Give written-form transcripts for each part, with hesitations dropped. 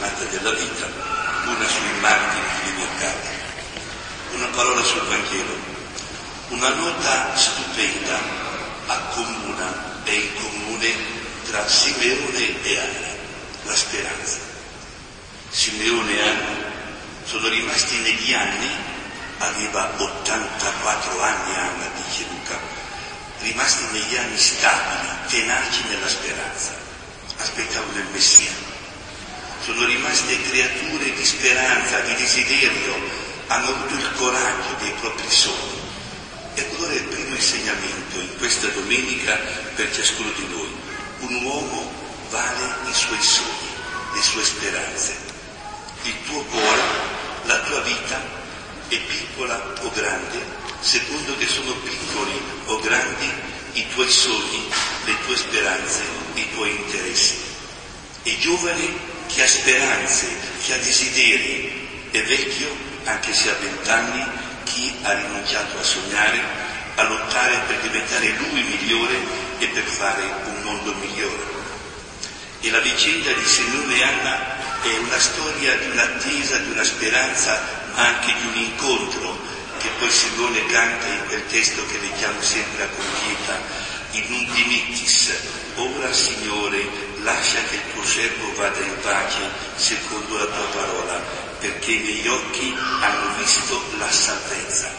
giornata della vita, una sui martiri di libertà. Una parola sul Vangelo. Una nota stupenda accomuna e in comune tra Simeone e Anna, la speranza. Simeone e Anna sono rimasti negli anni, aveva 84 anni Anna, dice Luca, rimasti negli anni stabili, tenaci nella speranza, aspettavano il Messia. Sono rimaste creature di speranza, di desiderio, hanno avuto il coraggio dei propri sogni. E allora il primo insegnamento in questa domenica per ciascuno di noi: un uomo vale i suoi sogni, le sue speranze. Il tuo cuore, la tua vita è piccola o grande, secondo che sono piccoli o grandi i tuoi sogni, le tue speranze, i tuoi interessi. È giovane chi ha speranze, chi ha desideri, è vecchio, anche se ha 20 anni, chi ha rinunciato a sognare, a lottare per diventare lui migliore e per fare un mondo migliore. E la vicenda di Simeone e Anna è una storia di un'attesa, di una speranza, ma anche di un incontro che poi Simeone canta in quel testo che leggiamo sempre a compieta, in un dimittis: ora Signore lascia che il tuo servo vada in pace secondo la tua parola, perché i miei occhi hanno visto la salvezza.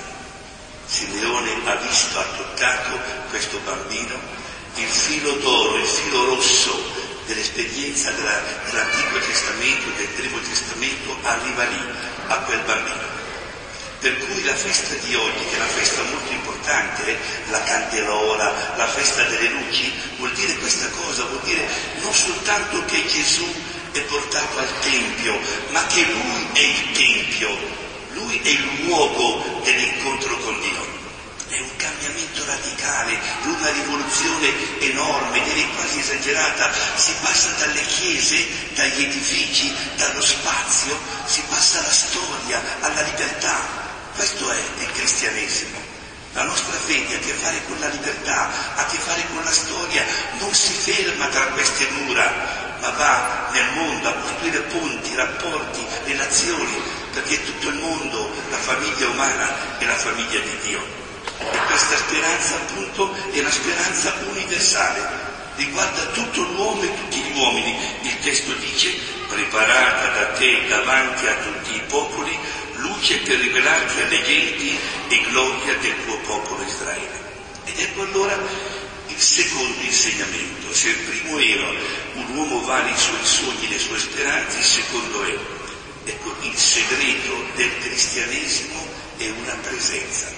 Simeone ha visto, ha toccato questo bambino, il filo d'oro, il filo rosso dell'esperienza dell'Antico Testamento, del Primo Testamento, arriva lì, a quel bambino. Per cui la festa di oggi, che è una festa molto importante, la candelora, la festa delle luci, vuol dire questa cosa, vuol dire non soltanto che Gesù è portato al Tempio, ma che Lui è il Tempio, Lui è il luogo dell'incontro con Dio. È un cambiamento radicale, una rivoluzione enorme, direi quasi esagerata. Si passa dalle chiese, dagli edifici, dallo spazio, si passa alla storia, alla libertà. Questo è il cristianesimo. La nostra fede ha a che fare con la libertà, ha a che fare con la storia, non si ferma tra queste mura, ma va nel mondo a costruire ponti, rapporti, relazioni, perché tutto il mondo, la famiglia umana è la famiglia di Dio. E questa speranza appunto è una speranza universale, riguarda tutto l'uomo e tutti gli uomini. Il testo dice: preparata da te davanti a tutti i popoli, luce per rivelarti alle genti e gloria del tuo popolo Israele. Ed ecco allora il secondo insegnamento. Se il primo era un uomo vale i suoi sogni, le sue speranze, il secondo è, ecco, il segreto del cristianesimo è una presenza,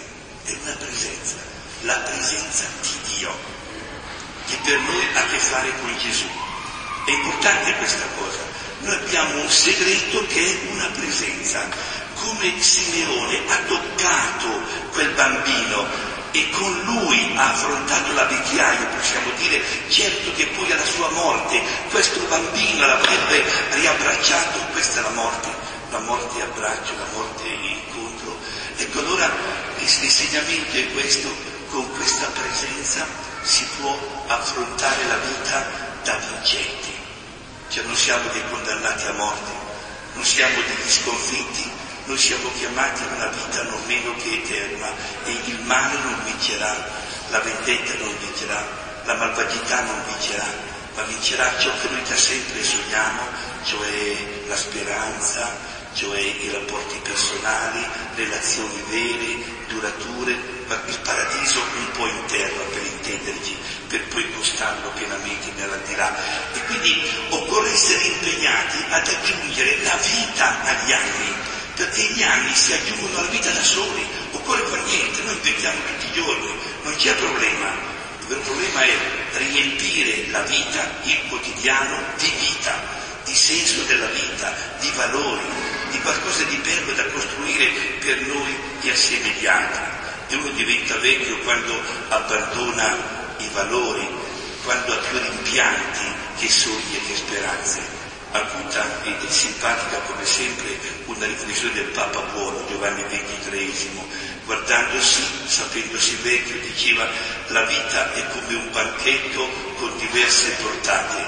la presenza di Dio, che per noi ha a che fare con Gesù. È importante questa cosa. Noi abbiamo un segreto che è una presenza. Come Simeone ha toccato quel bambino e con lui ha affrontato la vecchiaia, possiamo dire, certo che poi alla sua morte questo bambino l'avrebbe riabbracciato. Questa è la morte abbraccio, la morte incontro. Ecco, allora l'insegnamento è questo: con questa presenza si può affrontare la vita da vincenti. Cioè non siamo dei condannati a morte, non siamo degli sconfitti, noi siamo chiamati a una vita non meno che eterna, e il male non vincerà, la vendetta non vincerà, la malvagità non vincerà, ma vincerà ciò che noi da sempre sogniamo, cioè la speranza, cioè i rapporti personali, relazioni vere, durature, il paradiso un po' in terra, per intenderci, per poi gustarlo pienamente nell'aldilà. E quindi occorre essere impegnati ad aggiungere la vita agli anni, perché gli anni si aggiungono alla vita da soli, occorre fare niente, noi inventiamo tutti i giorni, non c'è problema. Il vero problema è riempire la vita, il quotidiano, di vita, di senso della vita, di valori, di qualcosa di bello da costruire per noi e assieme agli altri. E uno diventa vecchio quando abbandona i valori, quando ha più rimpianti che sogni e che speranze. Acuta ed è simpatica come sempre una riflessione del Papa Buono, Giovanni XXIII, guardandosi, sapendosi vecchio, diceva: la vita è come un banchetto con diverse portate.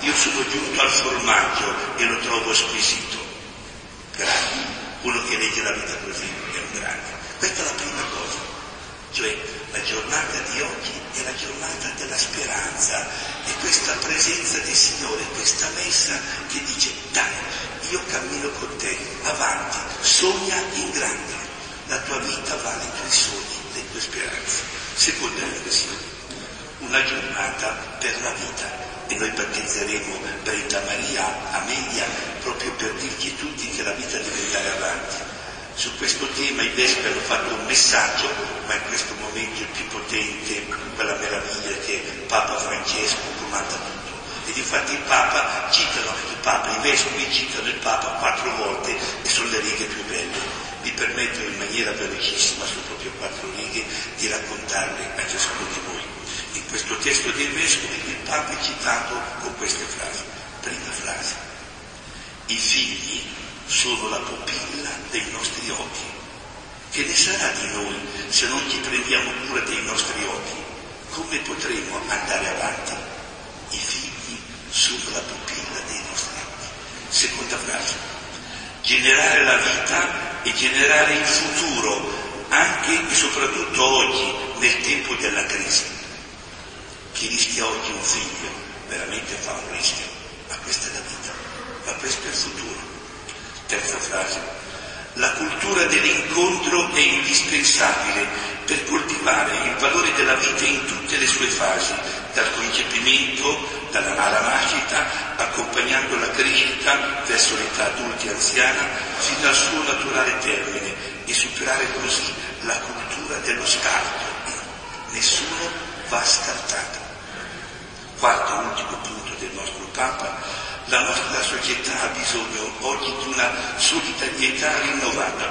io sono giunto al formaggio e lo trovo squisito. Grande. Uno che legge la vita così è un grande. Questa è la prima cosa. Cioè la giornata di oggi è la giornata della speranza, e questa presenza del Signore, questa messa che dice: dai, io cammino con te, avanti, sogna in grande, la tua vita vale i tuoi sogni, le tue speranze. Seconda riflessione, una giornata per la vita, e noi battezzeremo Brenda Maria Amelia proprio per dirgli tutti che la vita deve andare avanti. Su questo tema i vescovi hanno fatto un messaggio, ma in questo momento il più potente, quella meraviglia che Papa Francesco comanda tutto. Ed infatti i vescovi citano il Papa 4 volte, e sono le righe più belle. Vi permetto in maniera velocissima, su proprio 4 righe, di raccontarle a ciascuno di voi. In questo testo dei vescovi il Papa è citato con queste frasi. Prima frase: i figli sono la pupilla dei nostri occhi. Che ne sarà di noi se non ci prendiamo cura dei nostri occhi? Come potremo andare avanti? I figli sono la pupilla dei nostri occhi. Seconda frase: generare la vita e generare il futuro, anche e soprattutto oggi, nel tempo della crisi. Chi rischia oggi un figlio veramente fa un rischio, ma questa è la vita, ma questo è il futuro. Terza frase: la cultura dell'incontro è indispensabile per coltivare il valore della vita in tutte le sue fasi, dal concepimento, alla nascita, accompagnando la crescita verso l'età adulta e anziana, fino al suo naturale termine, e superare così la cultura dello scarto. Nessuno va scartato. Quarto e ultimo punto del nostro Papa: la nostra società ha bisogno oggi di una solidarietà rinnovata,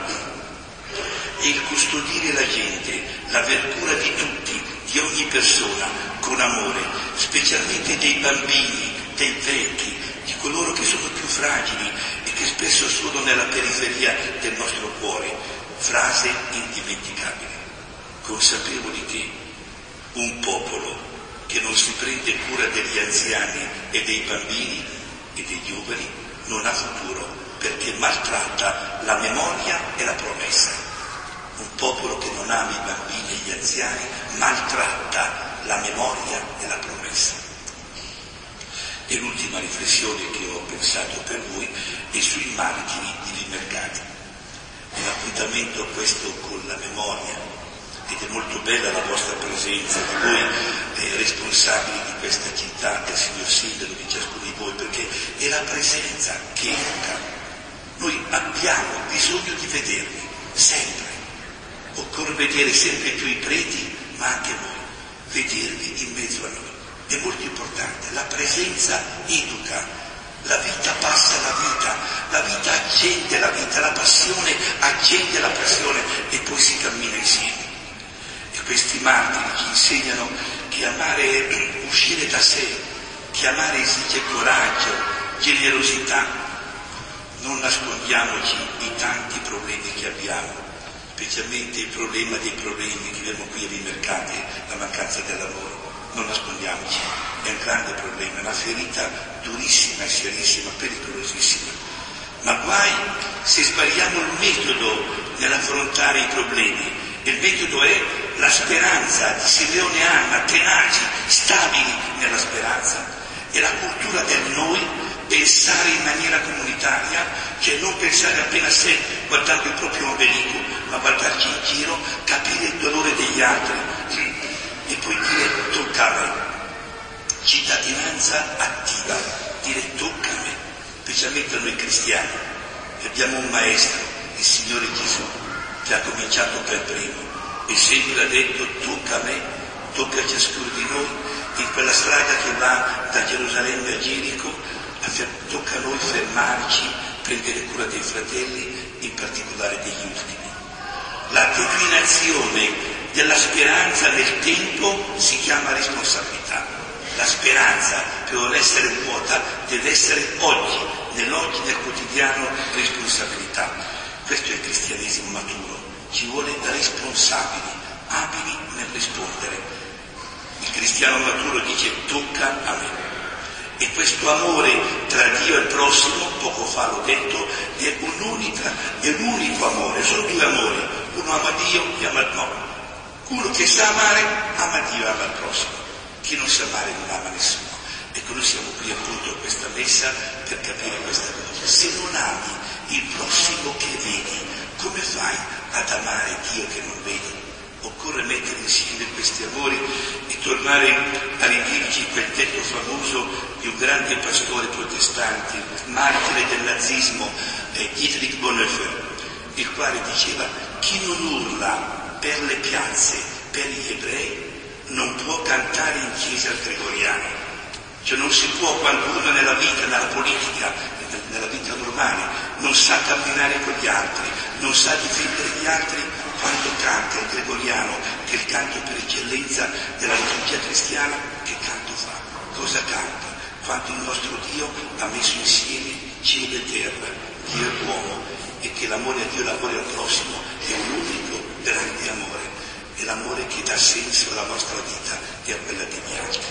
e il custodire la gente, l'aver cura di tutti, di ogni persona, con amore, specialmente dei bambini, dei vecchi, di coloro che sono più fragili e che spesso sono nella periferia del nostro cuore. Frase indimenticabile: consapevoli che un popolo che non si prende cura degli anziani e dei bambini e dei giovani non ha futuro, perché maltratta la memoria e la promessa. Un popolo che non ama i bambini e gli anziani maltratta la memoria e la promessa. E l'ultima riflessione che ho pensato per voi è sui martiri di Vimercate. Un appuntamento questo con la memoria, ed è molto bella la vostra presenza, di voi responsabili di questa città, del signor Sindaco, di ciascuno di voi, perché è la presenza che educa. Noi abbiamo bisogno di vedervi, sempre. Occorre vedere sempre più i preti, ma anche voi, vedervi in mezzo a noi. È molto importante, la presenza educa. La vita passa la vita accende la vita, la passione accende la passione, e poi si cammina insieme. E questi martiri ci insegnano che amare, uscire da sé, che amare esige coraggio, generosità. Non nascondiamoci i tanti problemi che abbiamo, specialmente il problema dei problemi che abbiamo qui a Vimercate, la mancanza del lavoro. Non nascondiamoci, è un grande problema, una ferita durissima e serissima, pericolosissima. Ma guai se sbagliamo il metodo nell'affrontare i problemi. Il metodo è la speranza di Simeone e Anna, tenaci, stabili nella speranza, e la cultura del noi, pensare in maniera comunitaria, cioè non pensare appena a sé guardando il proprio ombelico, ma guardarci in giro, capire il dolore degli altri e poi dire tocca a me. Cittadinanza attiva, dire tocca a me, specialmente a noi cristiani, che abbiamo un maestro, il Signore Gesù, che ha cominciato per primo e sempre ha detto tocca a me, tocca a ciascuno di noi, in quella strada che va da Gerusalemme a Gerico, tocca a noi fermarci, prendere cura dei fratelli, in particolare degli ultimi. La declinazione della speranza nel tempo si chiama responsabilità. La speranza, per non essere vuota, deve essere oggi, nell'oggi, nel quotidiano, responsabilità. Questo è il cristianesimo maturo. Ci vuole responsabili, abili nel rispondere. Il cristiano maturo dice tocca a me. E questo amore tra Dio e il prossimo, poco fa l'ho detto, è un unico amore, sono due amori, uno ama Dio e ama il prossimo. Uno che sa amare ama Dio e ama il prossimo, chi non sa amare non ama nessuno. Ecco, noi siamo qui appunto a questa messa per capire questa cosa. Se non ami il prossimo che vedi, come fai ad amare Dio che non vedi? Occorre mettere insieme questi amori e tornare a ridirci quel detto famoso di un grande pastore protestante, martire del nazismo, Dietrich Bonhoeffer, il quale diceva: chi non urla per le piazze per gli ebrei non può cantare in chiesa al gregoriano. Cioè non si può, quando uno nella vita, nella politica, nella vita normale, non sa camminare con gli altri, non sa difendere gli altri, quando canta il gregoriano, che è il canto per eccellenza della liturgia cristiana, che canto fa? Cosa canta? Quando il nostro Dio ha messo insieme cielo e terra, Dio e uomo, e che l'amore a Dio e l'amore al prossimo è un unico grande amore, è l'amore che dà senso alla nostra vita e a quella degli altri.